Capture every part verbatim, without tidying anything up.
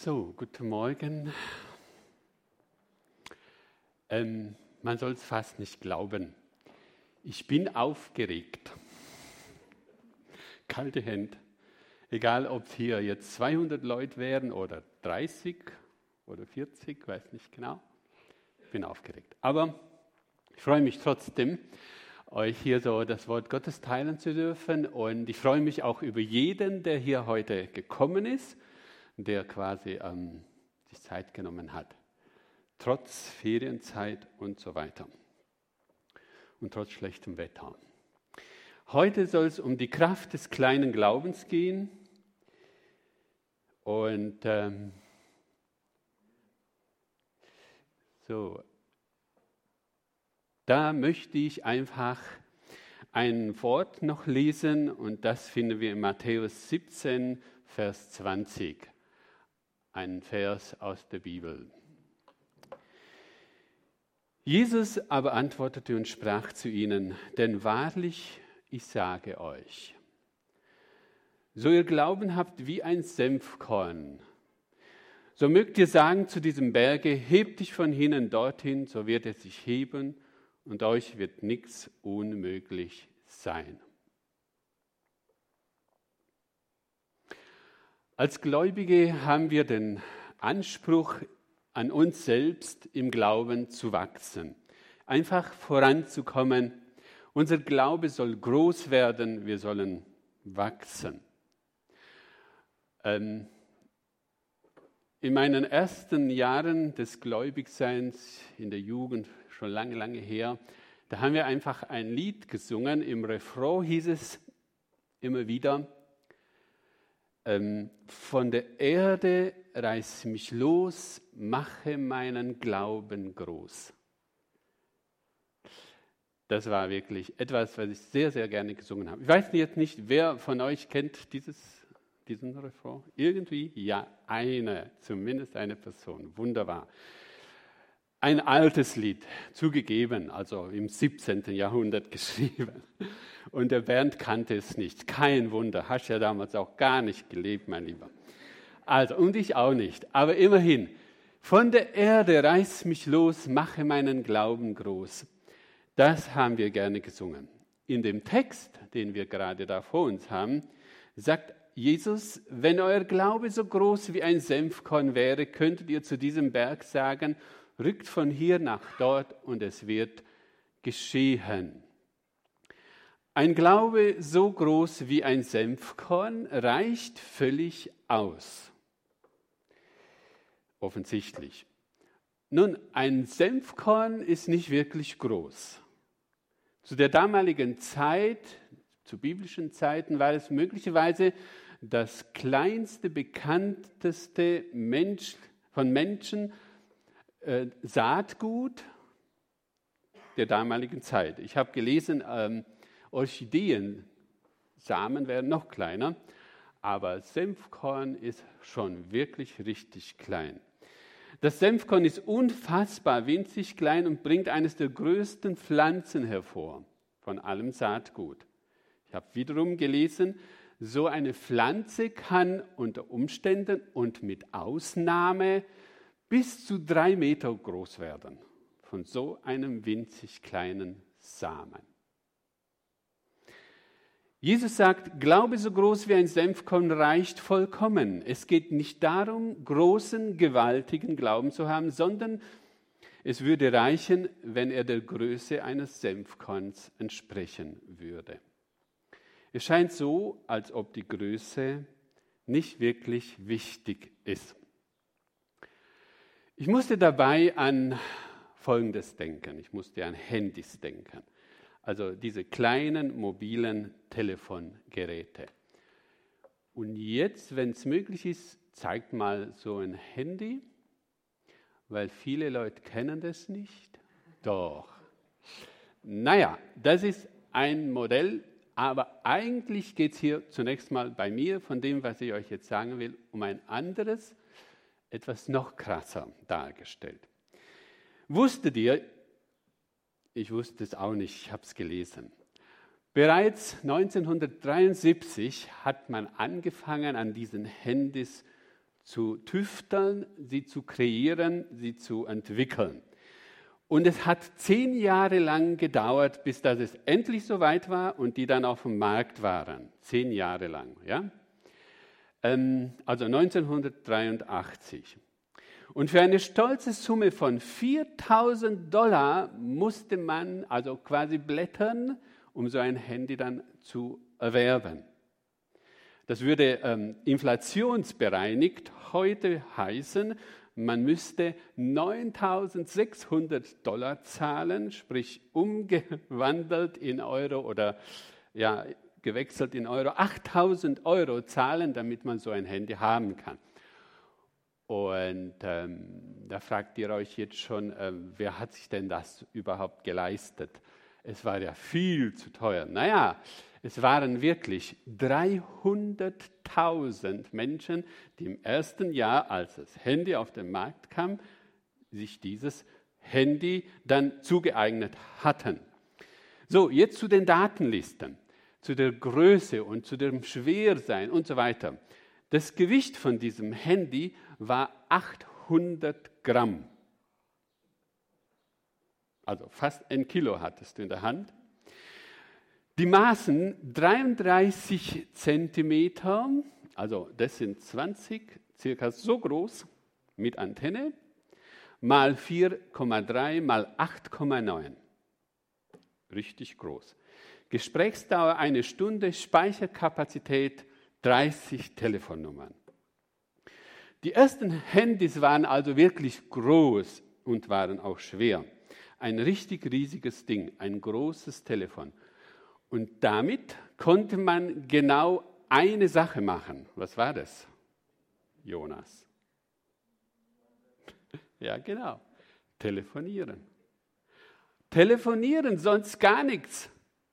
So, guten Morgen. Ähm, man soll es fast nicht glauben. Ich bin aufgeregt. Kalte Hände. Egal, ob es hier jetzt zweihundert Leute wären oder dreißig oder vierzig, weiß nicht genau. Ich bin aufgeregt. Aber ich freue mich trotzdem, euch hier so das Wort Gottes teilen zu dürfen. Und ich freue mich auch über jeden, der hier heute gekommen ist, der quasi ähm, die Zeit genommen hat. Trotz Ferienzeit und so weiter. Und trotz schlechtem Wetter. Heute soll es um die Kraft des kleinen Glaubens gehen. Und ähm, so, da möchte ich einfach ein Wort noch lesen und das finden wir in Matthäus siebzehn, Vers zwanzig. Ein Vers aus der Bibel. Jesus aber antwortete und sprach zu ihnen, denn wahrlich, ich sage euch, so ihr Glauben habt wie ein Senfkorn, so mögt ihr sagen zu diesem Berge, hebt dich von hinnen dorthin, so wird er sich heben und euch wird nichts unmöglich sein. Als Gläubige haben wir den Anspruch, an uns selbst im Glauben zu wachsen, einfach voranzukommen. Unser Glaube soll groß werden, wir sollen wachsen. Ähm, in meinen ersten Jahren des Gläubigseins in der Jugend, schon lange, lange her, da haben wir einfach ein Lied gesungen. Im Refrain hieß es immer wieder, ähm, von der Erde reiß mich los, mache meinen Glauben groß. Das war wirklich etwas, was ich sehr, sehr gerne gesungen habe. Ich weiß jetzt nicht, wer von euch kennt dieses, diesen Refrain? Irgendwie? Ja, eine, zumindest eine Person. Wunderbar. Ein altes Lied, zugegeben, also im siebzehnten Jahrhundert geschrieben. Und der Bernd kannte es nicht. Kein Wunder, hast ja damals auch gar nicht gelebt, mein Lieber. Also, und ich auch nicht. Aber immerhin, von der Erde reiß mich los, mache meinen Glauben groß. Das haben wir gerne gesungen. In dem Text, den wir gerade da vor uns haben, sagt Jesus, wenn euer Glaube so groß wie ein Senfkorn wäre, könntet ihr zu diesem Berg sagen, rückt von hier nach dort und es wird geschehen. Ein Glaube so groß wie ein Senfkorn reicht völlig aus. Offensichtlich. Nun, ein Senfkorn ist nicht wirklich groß. Zu der damaligen Zeit, zu biblischen Zeiten, war es möglicherweise das kleinste, bekannteste Mensch, von Menschen, äh, Saatgut der damaligen Zeit. Ich habe gelesen, ähm, Orchideensamen wären noch kleiner, aber Senfkorn ist schon wirklich richtig klein. Das Senfkorn ist unfassbar winzig klein und bringt eines der größten Pflanzen hervor von allem Saatgut. Ich habe wiederum gelesen, so eine Pflanze kann unter Umständen und mit Ausnahme bis zu drei Meter groß werden, von so einem winzig kleinen Samen. Jesus sagt, Glaube so groß wie ein Senfkorn reicht vollkommen. Es geht nicht darum, großen, gewaltigen Glauben zu haben, sondern es würde reichen, wenn er der Größe eines Senfkorns entsprechen würde. Es scheint so, als ob die Größe nicht wirklich wichtig ist. Ich musste dabei an Folgendes denken. Ich musste an Handys denken. Also diese kleinen mobilen Telefongeräte. Und jetzt, wenn es möglich ist, zeigt mal so ein Handy, weil viele Leute kennen das nicht. Doch. Naja, das ist ein Modell, aber eigentlich geht es hier zunächst mal bei mir, von dem, was ich euch jetzt sagen will, um ein anderes, etwas noch krasser dargestellt. Wusstet ihr, ich wusste es auch nicht, ich habe es gelesen. Bereits neunzehnhundertdreiundsiebzig hat man angefangen, an diesen Handys zu tüfteln, sie zu kreieren, sie zu entwickeln. Und es hat zehn Jahre lang gedauert, bis das es endlich soweit war und die dann auf dem Markt waren. Zehn Jahre lang, ja? Ähm, also neunzehnhundertdreiundachtzig. Und für eine stolze Summe von viertausend Dollar musste man also quasi blättern, um so ein Handy dann zu erwerben. Das würde ähm, inflationsbereinigt heute heißen, man müsste neuntausendsechshundert Dollar zahlen, sprich umgewandelt in Euro oder ja, gewechselt in Euro, achttausend Euro zahlen, damit man so ein Handy haben kann. Und ähm, da fragt ihr euch jetzt schon, äh, wer hat sich denn das überhaupt geleistet? Es war ja viel zu teuer. Naja, es waren wirklich dreihunderttausend Menschen, die im ersten Jahr, als das Handy auf den Markt kam, sich dieses Handy dann zugeeignet hatten. So, jetzt zu den Datenlisten, zu der Größe und zu dem Schwersein und so weiter. Das Gewicht von diesem Handy war achthundert Gramm. Also fast ein Kilo hattest du in der Hand. Die Maßen dreiunddreißig Zentimeter, also das sind zwanzig, circa so groß mit Antenne, mal vier Komma drei mal acht Komma neun. Richtig groß. Gesprächsdauer eine Stunde, Speicherkapazität dreißig Telefonnummern. Die ersten Handys waren also wirklich groß und waren auch schwer. Ein richtig riesiges Ding, ein großes Telefon. Und damit konnte man genau eine Sache machen. Was war das, Jonas? Ja, genau. Telefonieren. Telefonieren, sonst gar nichts.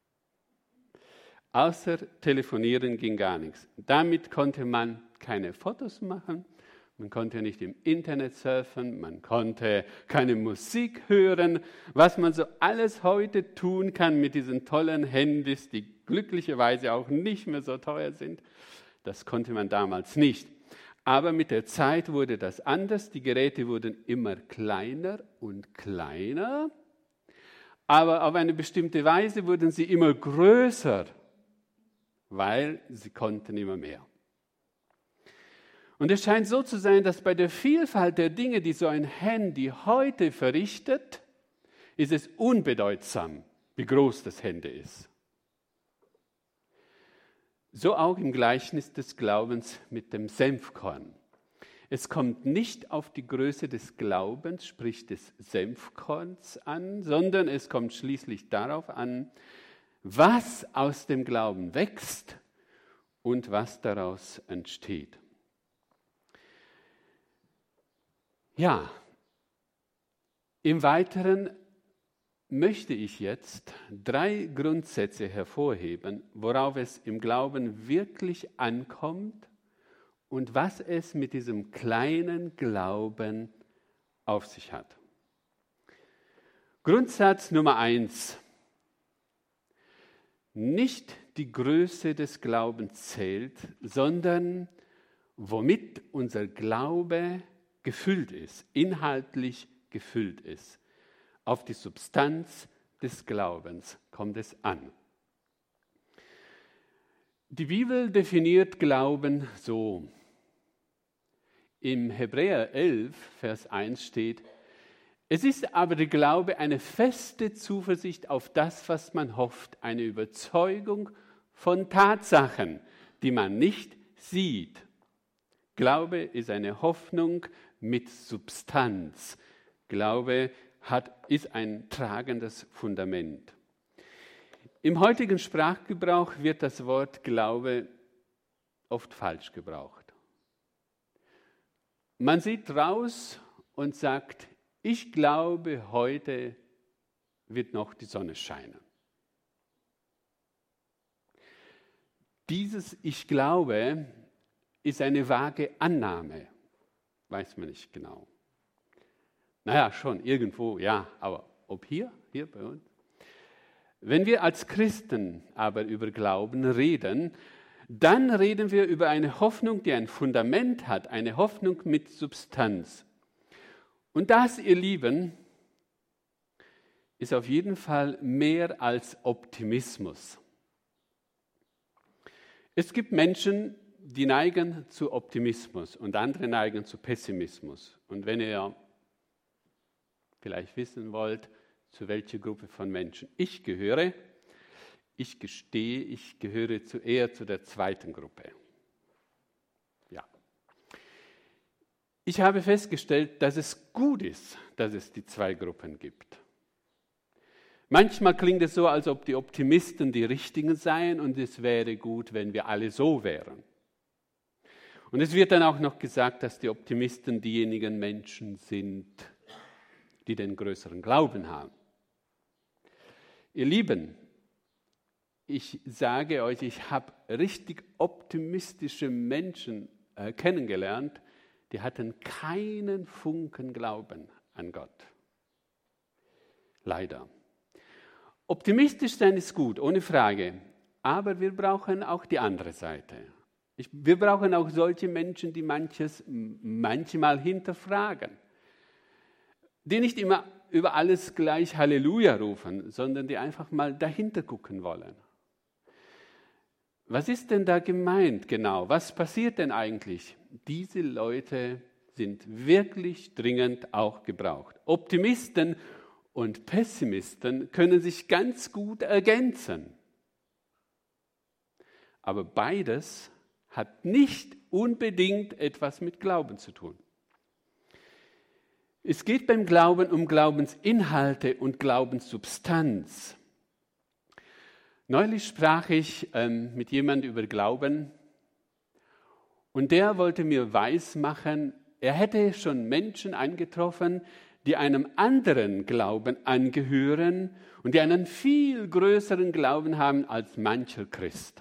Außer telefonieren ging gar nichts. Damit konnte man keine Fotos machen, man konnte nicht im Internet surfen, man konnte keine Musik hören, was man so alles heute tun kann mit diesen tollen Handys, die glücklicherweise auch nicht mehr so teuer sind. Das konnte man damals nicht. Aber mit der Zeit wurde das anders, die Geräte wurden immer kleiner und kleiner, aber auf eine bestimmte Weise wurden sie immer größer, weil sie konnten immer mehr. Und es scheint so zu sein, dass bei der Vielfalt der Dinge, die so ein Handy heute verrichtet, ist es unbedeutsam, wie groß das Handy ist. So auch im Gleichnis des Glaubens mit dem Senfkorn. Es kommt nicht auf die Größe des Glaubens, sprich des Senfkorns an, sondern es kommt schließlich darauf an, was aus dem Glauben wächst und was daraus entsteht. Ja, im Weiteren möchte ich jetzt drei Grundsätze hervorheben, worauf es im Glauben wirklich ankommt und was es mit diesem kleinen Glauben auf sich hat. Grundsatz Nummer eins. Nicht die Größe des Glaubens zählt, sondern womit unser Glaube gefüllt ist, inhaltlich gefüllt ist. Auf die Substanz des Glaubens kommt es an. Die Bibel definiert Glauben so. Im Hebräer elf, Vers eins steht: Es ist aber der Glaube eine feste Zuversicht auf das, was man hofft, eine Überzeugung von Tatsachen, die man nicht sieht. Glaube ist eine Hoffnung mit Substanz. Glaube hat, ist ein tragendes Fundament. Im heutigen Sprachgebrauch wird das Wort Glaube oft falsch gebraucht. Man sieht raus und sagt: Ich glaube, heute wird noch die Sonne scheinen. Dieses Ich glaube ist eine vage Annahme, weiß man nicht genau. Naja, schon irgendwo, ja, aber ob hier, hier bei uns? Wenn wir als Christen aber über Glauben reden, Dann reden wir über eine Hoffnung, die ein Fundament hat, eine Hoffnung mit Substanz. Und das, ihr Lieben, ist auf jeden Fall mehr als Optimismus. Es gibt Menschen, die neigen zu Optimismus und andere neigen zu Pessimismus. Und wenn ihr vielleicht wissen wollt, zu welcher Gruppe von Menschen ich gehöre, ich gestehe, ich gehöre zu eher zu der zweiten Gruppe. Ja. Ich habe festgestellt, dass es gut ist, dass es die zwei Gruppen gibt. Manchmal klingt es so, als ob die Optimisten die Richtigen seien und es wäre gut, wenn wir alle so wären. Und es wird dann auch noch gesagt, dass die Optimisten diejenigen Menschen sind, die den größeren Glauben haben. Ihr Lieben, ich sage euch, ich habe richtig optimistische Menschen äh, kennengelernt, die hatten keinen Funken Glauben an Gott. Leider. Optimistisch sein ist gut, ohne Frage, aber wir brauchen auch die andere Seite. Ich, wir brauchen auch solche Menschen, die manches manchmal hinterfragen, die nicht immer über alles gleich Halleluja rufen, sondern die einfach mal dahinter gucken wollen. Was ist denn da gemeint genau? Was passiert denn eigentlich? Diese Leute sind wirklich dringend auch gebraucht. Optimisten und Pessimisten können sich ganz gut ergänzen. Aber beides hat nicht unbedingt etwas mit Glauben zu tun. Es geht beim Glauben um Glaubensinhalte und Glaubenssubstanz. Neulich sprach ich ähm, mit jemandem über Glauben und der wollte mir weismachen, er hätte schon Menschen angetroffen, die einem anderen Glauben angehören und die einen viel größeren Glauben haben als mancher Christ.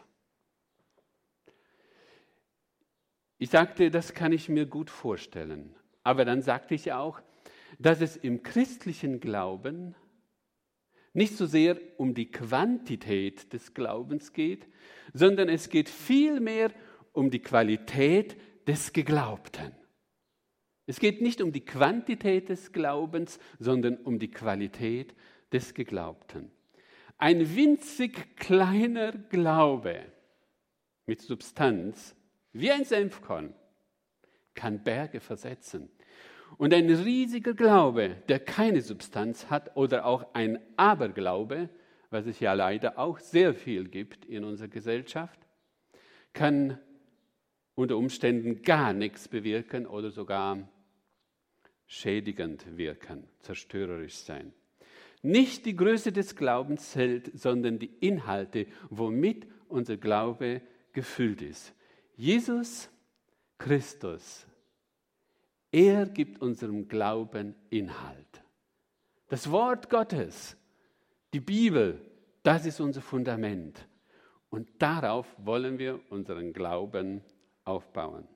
Ich sagte, das kann ich mir gut vorstellen. Aber dann sagte ich auch, dass es im christlichen Glauben nicht so sehr um die Quantität des Glaubens geht, sondern es geht vielmehr um die Qualität des Geglaubten. Es geht nicht um die Quantität des Glaubens, sondern um die Qualität des Geglaubten. Ein winzig kleiner Glaube mit Substanz, wie ein Senfkorn, kann Berge versetzen. Und ein riesiger Glaube, der keine Substanz hat, oder auch ein Aberglaube, was es ja leider auch sehr viel gibt in unserer Gesellschaft, kann unter Umständen gar nichts bewirken oder sogar schädigend wirken, zerstörerisch sein. Nicht die Größe des Glaubens zählt, sondern die Inhalte, womit unser Glaube gefüllt ist. Jesus Christus, er gibt unserem Glauben Inhalt. Das Wort Gottes, die Bibel, das ist unser Fundament. Und darauf wollen wir unseren Glauben aufbauen.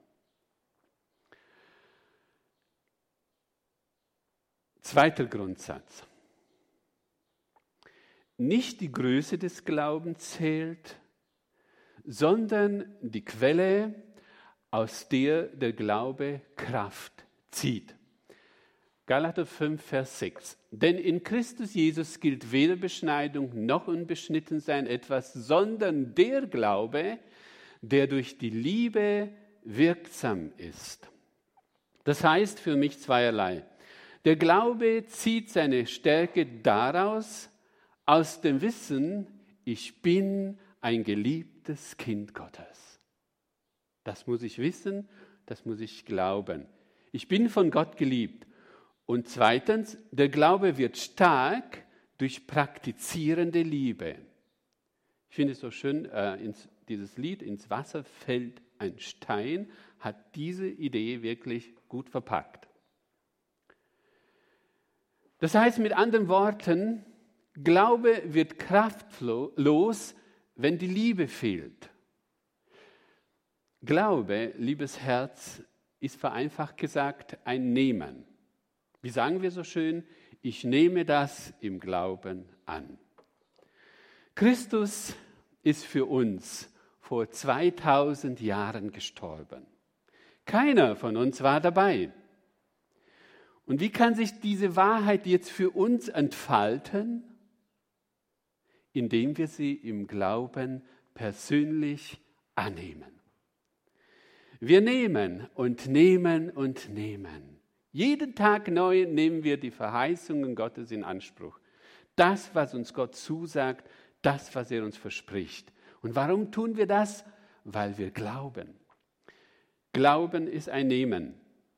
Zweiter Grundsatz. Nicht die Größe des Glaubens zählt, sondern die Quelle, aus der der Glaube Kraft zieht. Galater fünf, Vers sechs. Denn in Christus Jesus gilt weder Beschneidung noch Unbeschnittensein etwas, sondern der Glaube, der durch die Liebe wirksam ist. Das heißt für mich zweierlei. Der Glaube zieht seine Stärke daraus, aus dem Wissen, ich bin ein geliebtes Kind Gottes. Das muss ich wissen, das muss ich glauben. Ich bin von Gott geliebt. Und zweitens, der Glaube wird stark durch praktizierende Liebe. Ich finde es so schön, äh, ins, dieses Lied, ins Wasser fällt ein Stein, hat diese Idee wirklich gut verpackt. Das heißt mit anderen Worten, Glaube wird kraftlos, wenn die Liebe fehlt. Glaube, liebes Herz, ist vereinfacht gesagt ein Nehmen. Wie sagen wir so schön? Ich nehme das im Glauben an. Christus ist für uns vor zweitausend Jahren gestorben. Keiner von uns war dabei. Und wie kann sich diese Wahrheit jetzt für uns entfalten? Indem wir sie im Glauben persönlich annehmen. Wir nehmen und nehmen und nehmen. Jeden Tag neu nehmen wir die Verheißungen Gottes in Anspruch. Das, was uns Gott zusagt, das, was er uns verspricht. Und warum tun wir das? Weil wir glauben. Glauben ist ein Nehmen.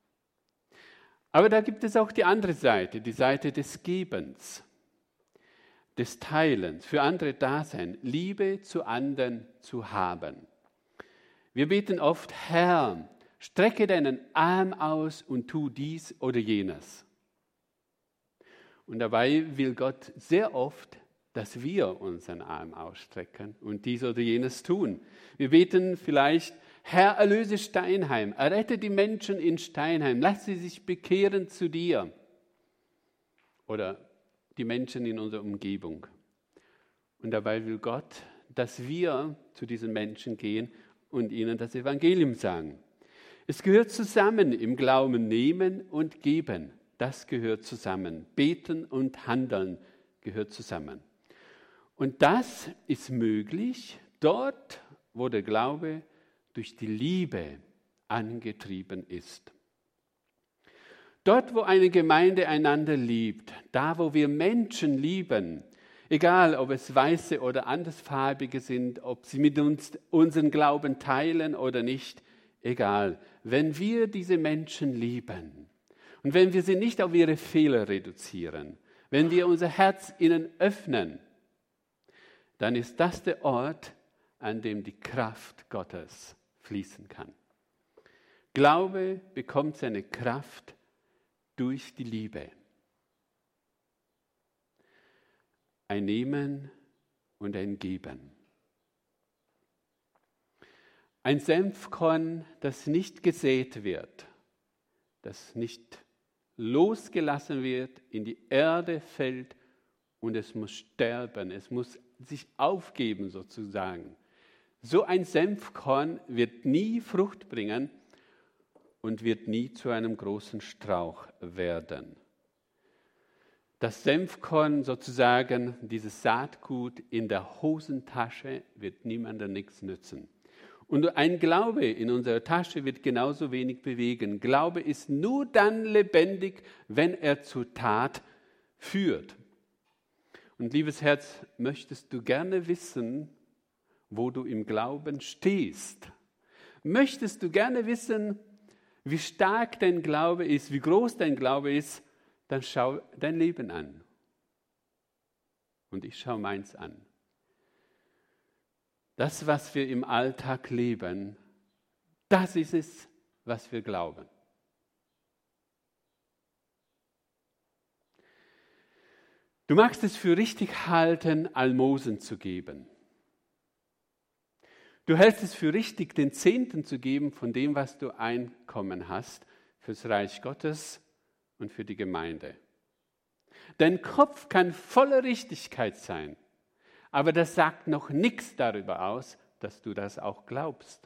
Aber da gibt es auch die andere Seite, die Seite des Gebens, des Teilens, für andere Dasein, Liebe zu anderen zu haben. Wir beten oft, Herr, strecke deinen Arm aus und tu dies oder jenes. Und dabei will Gott sehr oft, dass wir unseren Arm ausstrecken und dies oder jenes tun. Wir beten vielleicht, Herr, erlöse Steinheim, errette die Menschen in Steinheim, lass sie sich bekehren zu dir. Oder die Menschen in unserer Umgebung. Und dabei will Gott, dass wir zu diesen Menschen gehen und ihnen das Evangelium sagen. Es gehört zusammen im Glauben nehmen und geben. Das gehört zusammen. Beten und handeln gehört zusammen. Und das ist möglich dort, wo der Glaube durch die Liebe angetrieben ist. Dort, wo eine Gemeinde einander liebt, da, wo wir Menschen lieben, egal ob es Weiße oder andersfarbige sind, ob sie mit uns unseren Glauben teilen oder nicht, egal. Wenn wir diese Menschen lieben und wenn wir sie nicht auf ihre Fehler reduzieren, wenn wir unser Herz ihnen öffnen, dann ist das der Ort, an dem die Kraft Gottes fließen kann. Glaube bekommt seine Kraft durch die Liebe. Ein Nehmen und ein Geben. Ein Senfkorn, das nicht gesät wird, das nicht losgelassen wird, in die Erde fällt und es muss sterben, es muss sich aufgeben sozusagen. So ein Senfkorn wird nie Frucht bringen und wird nie zu einem großen Strauch werden. Das Senfkorn sozusagen, dieses Saatgut in der Hosentasche, wird niemandem nichts nützen. Und ein Glaube in unserer Tasche wird genauso wenig bewegen. Glaube ist nur dann lebendig, wenn er zur Tat führt. Und liebes Herz, möchtest du gerne wissen, wo du im Glauben stehst? Möchtest du gerne wissen, wie stark dein Glaube ist, wie groß dein Glaube ist? Dann schau dein Leben an. Und ich schaue meins an. Das, was wir im Alltag leben, das ist es, was wir glauben. Du magst es für richtig halten, Almosen zu geben. Du hältst es für richtig, den Zehnten zu geben von dem, was du Einkommen hast, fürs Reich Gottes und für die Gemeinde. Dein Kopf kann voller Richtigkeit sein, aber das sagt noch nichts darüber aus, dass du das auch glaubst.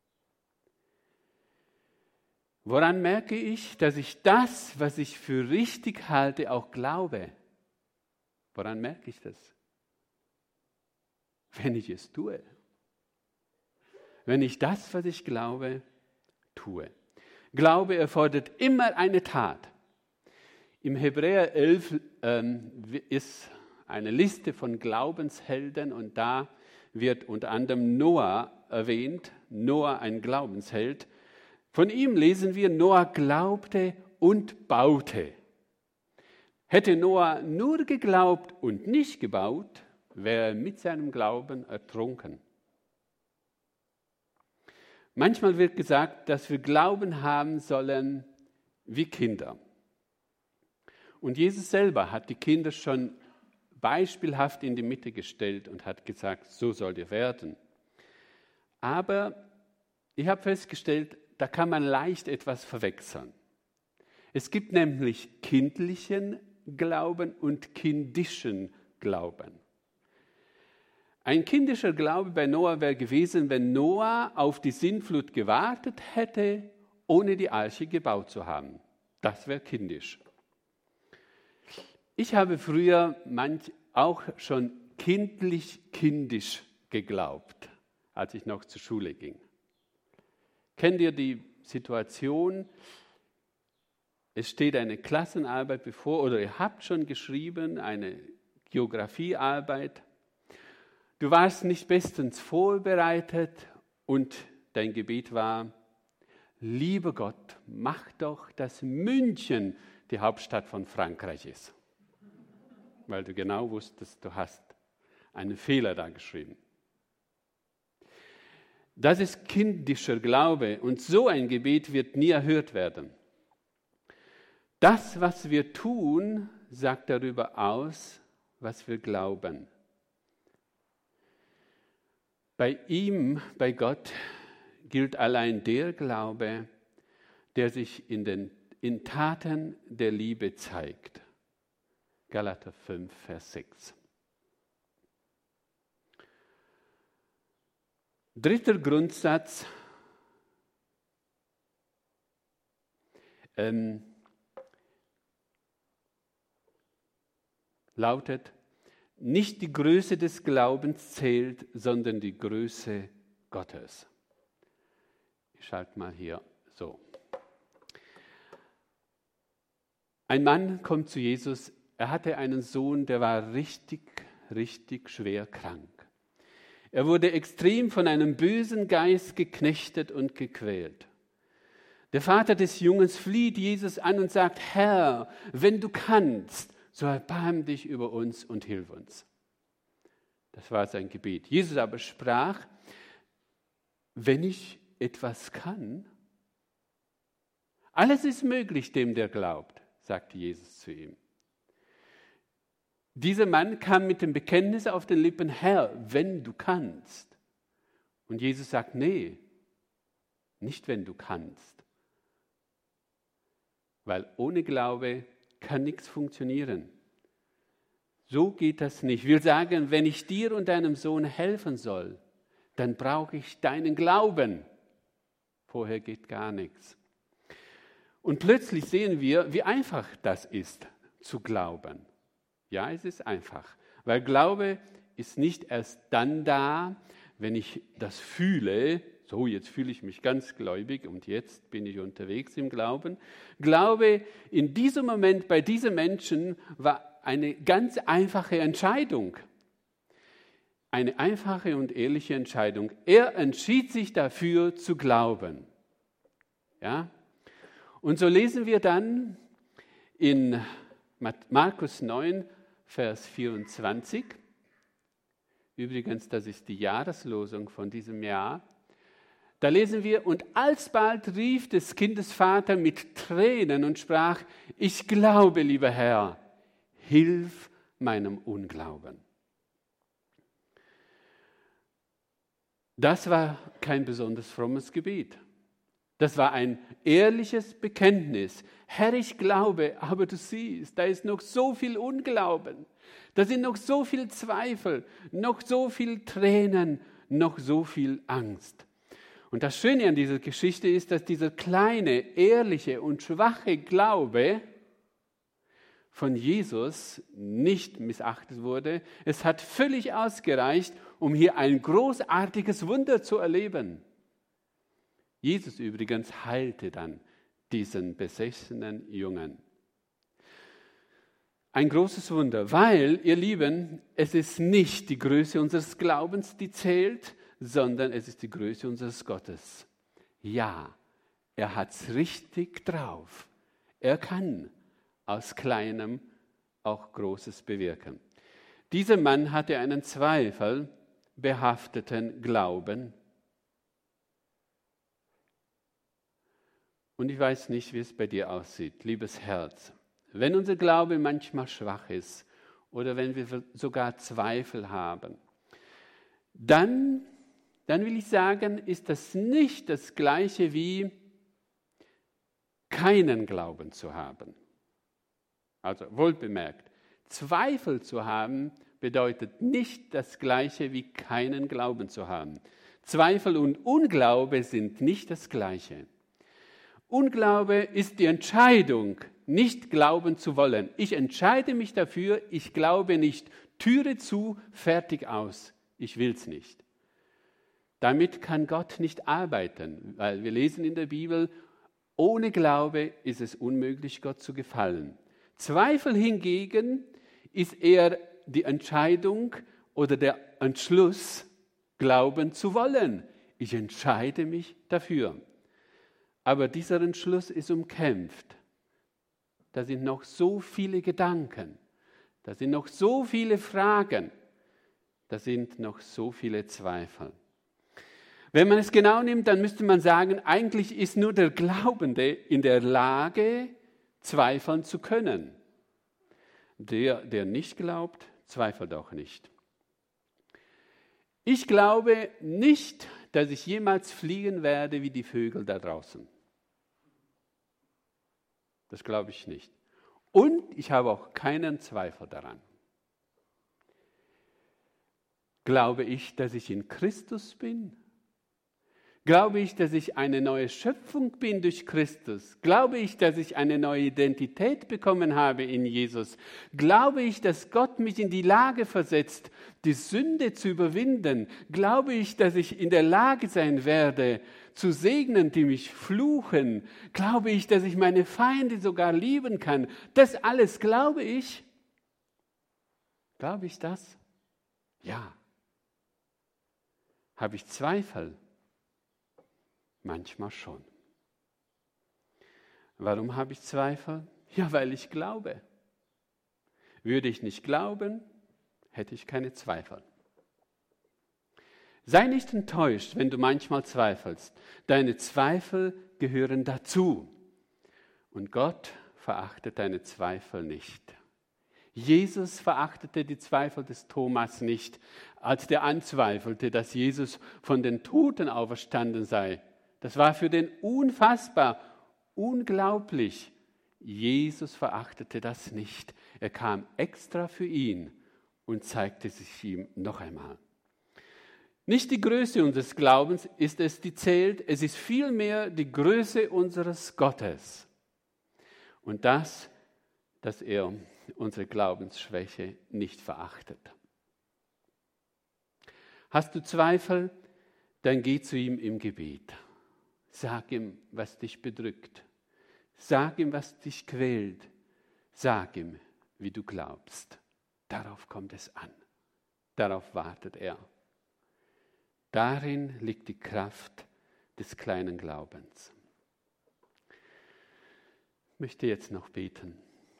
Woran merke ich, dass ich das, was ich für richtig halte, auch glaube? Woran merke ich das? Wenn ich es tue. Wenn ich das, was ich glaube, tue. Glaube erfordert immer eine Tat. Im Hebräer elf ähm, ist eine Liste von Glaubenshelden und da wird unter anderem Noah erwähnt. Noah, ein Glaubensheld. Von ihm lesen wir, Noah glaubte und baute. Hätte Noah nur geglaubt und nicht gebaut, wäre er mit seinem Glauben ertrunken. Manchmal wird gesagt, dass wir Glauben haben sollen wie Kinder. Und Jesus selber hat die Kinder schon beispielhaft in die Mitte gestellt und hat gesagt, so sollt ihr werden. Aber ich habe festgestellt, da kann man leicht etwas verwechseln. Es gibt nämlich kindlichen Glauben und kindischen Glauben. Ein kindischer Glaube bei Noah wäre gewesen, wenn Noah auf die Sintflut gewartet hätte, ohne die Arche gebaut zu haben. Das wäre kindisch. Ich habe früher manch auch schon kindlich kindisch geglaubt, als ich noch zur Schule ging. Kennt ihr die Situation? Es steht eine Klassenarbeit bevor oder ihr habt schon geschrieben, eine Geografiearbeit. Du warst nicht bestens vorbereitet und dein Gebet war, lieber Gott, mach doch, dass München die Hauptstadt von Frankreich ist. Weil du genau wusstest, du hast einen Fehler da geschrieben. Das ist kindischer Glaube und so ein Gebet wird nie erhört werden. Das, was wir tun, sagt darüber aus, was wir glauben. Bei ihm, bei Gott, gilt allein der Glaube, der sich in den in Taten der Liebe zeigt. Galater fünf, Vers sechs. Dritter Grundsatz. Ähm, lautet, nicht die Größe des Glaubens zählt, sondern die Größe Gottes. Ich schalte mal hier so. Ein Mann kommt zu Jesus, er hatte einen Sohn, der war richtig, richtig schwer krank. Er wurde extrem von einem bösen Geist geknechtet und gequält. Der Vater des Jungens flieht Jesus an und sagt, Herr, wenn du kannst, so erbarm dich über uns und hilf uns. Das war sein Gebet. Jesus aber sprach, wenn ich etwas kann, alles ist möglich dem, der glaubt, sagte Jesus zu ihm. Dieser Mann kam mit dem Bekenntnis auf den Lippen, Herr, wenn du kannst. Und Jesus sagt, nee, nicht wenn du kannst. Weil ohne Glaube kann nichts funktionieren. So geht das nicht. Wir sagen, wenn ich dir und deinem Sohn helfen soll, dann brauche ich deinen Glauben. Vorher geht gar nichts. Und plötzlich sehen wir, wie einfach das ist, zu glauben. Ja, es ist einfach, weil Glaube ist nicht erst dann da, wenn ich das fühle, so jetzt fühle ich mich ganz gläubig und jetzt bin ich unterwegs im Glauben. Glaube in diesem Moment bei diesem Menschen war eine ganz einfache Entscheidung. Eine einfache und ehrliche Entscheidung. Er entschied sich dafür zu glauben. Ja? Und so lesen wir dann in Markus neun, Vers vierundzwanzig. Übrigens, das ist die Jahreslosung von diesem Jahr. Da lesen wir, und alsbald rief des Kindes Vater mit Tränen und sprach, ich glaube, lieber Herr, hilf meinem Unglauben. Das war kein besonders frommes Gebet. Das war ein ehrliches Bekenntnis. Herr, ich glaube, aber du siehst, da ist noch so viel Unglauben. Da sind noch so viel Zweifel, noch so viel Tränen, noch so viel Angst. Und das Schöne an dieser Geschichte ist, dass dieser kleine, ehrliche und schwache Glaube von Jesus nicht missachtet wurde. Es hat völlig ausgereicht, um hier ein großartiges Wunder zu erleben. Jesus übrigens heilte dann diesen besessenen Jungen. Ein großes Wunder, weil, ihr Lieben, es ist nicht die Größe unseres Glaubens, die zählt, sondern es ist die Größe unseres Gottes. Ja, er hat es richtig drauf. Er kann aus Kleinem auch Großes bewirken. Dieser Mann hatte einen zweifelbehafteten Glauben. Und ich weiß nicht, wie es bei dir aussieht, liebes Herz. Wenn unser Glaube manchmal schwach ist oder wenn wir sogar Zweifel haben, dann, dann will ich sagen, ist das nicht das Gleiche wie keinen Glauben zu haben. Also wohlbemerkt, Zweifel zu haben bedeutet nicht das Gleiche wie keinen Glauben zu haben. Zweifel und Unglaube sind nicht das Gleiche. Unglaube ist die Entscheidung, nicht glauben zu wollen. Ich entscheide mich dafür, ich glaube nicht. Türe zu, fertig aus. Ich will es nicht. Damit kann Gott nicht arbeiten, weil wir lesen in der Bibel, ohne Glaube ist es unmöglich, Gott zu gefallen. Zweifel hingegen ist eher die Entscheidung oder der Entschluss, glauben zu wollen. Ich entscheide mich dafür. Aber dieser Entschluss ist umkämpft. Da sind noch so viele Gedanken. Da sind noch so viele Fragen. Da sind noch so viele Zweifel. Wenn man es genau nimmt, dann müsste man sagen, eigentlich ist nur der Glaubende in der Lage, zweifeln zu können. Der, der nicht glaubt, zweifelt auch nicht. Ich glaube nicht, dass ich jemals fliegen werde wie die Vögel da draußen. Das glaube ich nicht. Und ich habe auch keinen Zweifel daran. Glaube ich, dass ich in Christus bin? Glaube ich, dass ich eine neue Schöpfung bin durch Christus? Glaube ich, dass ich eine neue Identität bekommen habe in Jesus? Glaube ich, dass Gott mich in die Lage versetzt, die Sünde zu überwinden? Glaube ich, dass ich in der Lage sein werde, zu segnen, die mich fluchen? Glaube ich, dass ich meine Feinde sogar lieben kann? Das alles glaube ich. Glaube ich das? Ja. Habe ich Zweifel? Manchmal schon. Warum habe ich Zweifel? Ja, weil ich glaube. Würde ich nicht glauben, hätte ich keine Zweifel. Sei nicht enttäuscht, wenn du manchmal zweifelst. Deine Zweifel gehören dazu. Und Gott verachtet deine Zweifel nicht. Jesus verachtete die Zweifel des Thomas nicht, als der anzweifelte, dass Jesus von den Toten auferstanden sei. Das war für den unfassbar, unglaublich. Jesus verachtete das nicht. Er kam extra für ihn und zeigte sich ihm noch einmal. Nicht die Größe unseres Glaubens ist es, die zählt. Es ist vielmehr die Größe unseres Gottes. Und das, dass er unsere Glaubensschwäche nicht verachtet. Hast du Zweifel? Dann geh zu ihm im Gebet. Sag ihm, was dich bedrückt. Sag ihm, was dich quält. Sag ihm, wie du glaubst. Darauf kommt es an. Darauf wartet er. Darin liegt die Kraft des kleinen Glaubens. Ich möchte jetzt noch beten.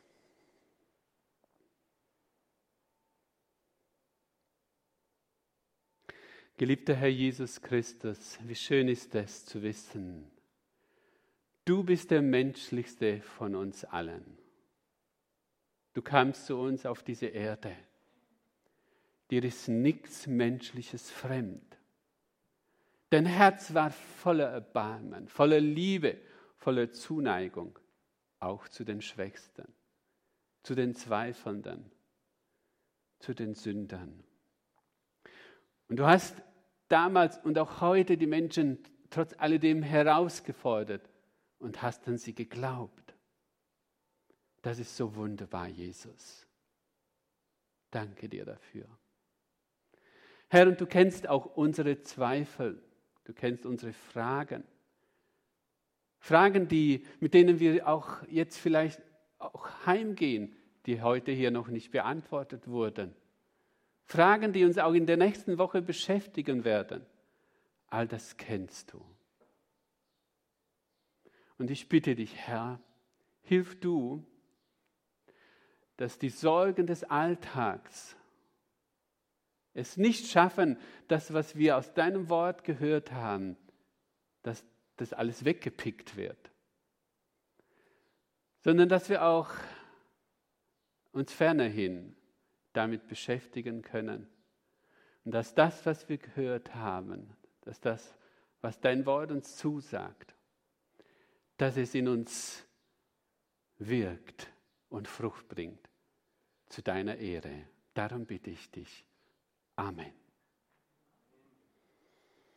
Geliebter Herr Jesus Christus, wie schön ist es zu wissen, du bist der menschlichste von uns allen. Du kamst zu uns auf diese Erde. Dir ist nichts Menschliches fremd. Dein Herz war voller Erbarmen, voller Liebe, voller Zuneigung, auch zu den Schwächsten, zu den Zweifelnden, zu den Sündern. Und du hast damals und auch heute die Menschen trotz alledem herausgefordert und hast an sie geglaubt. Das ist so wunderbar, Jesus. Danke dir dafür. Herr, und du kennst auch unsere Zweifel, du kennst unsere Fragen. Fragen, die, mit denen wir auch jetzt vielleicht auch heimgehen, die heute hier noch nicht beantwortet wurden. Fragen, die uns auch in der nächsten Woche beschäftigen werden. All das kennst du. Und ich bitte dich, Herr, hilf du, dass die Sorgen des Alltags es nicht schaffen, das, was wir aus deinem Wort gehört haben, dass das alles weggepickt wird. Sondern dass wir auch uns fernerhin damit beschäftigen können. Und dass das, was wir gehört haben, dass das, was dein Wort uns zusagt, dass es in uns wirkt und Frucht bringt zu deiner Ehre. Darum bitte ich dich. Amen.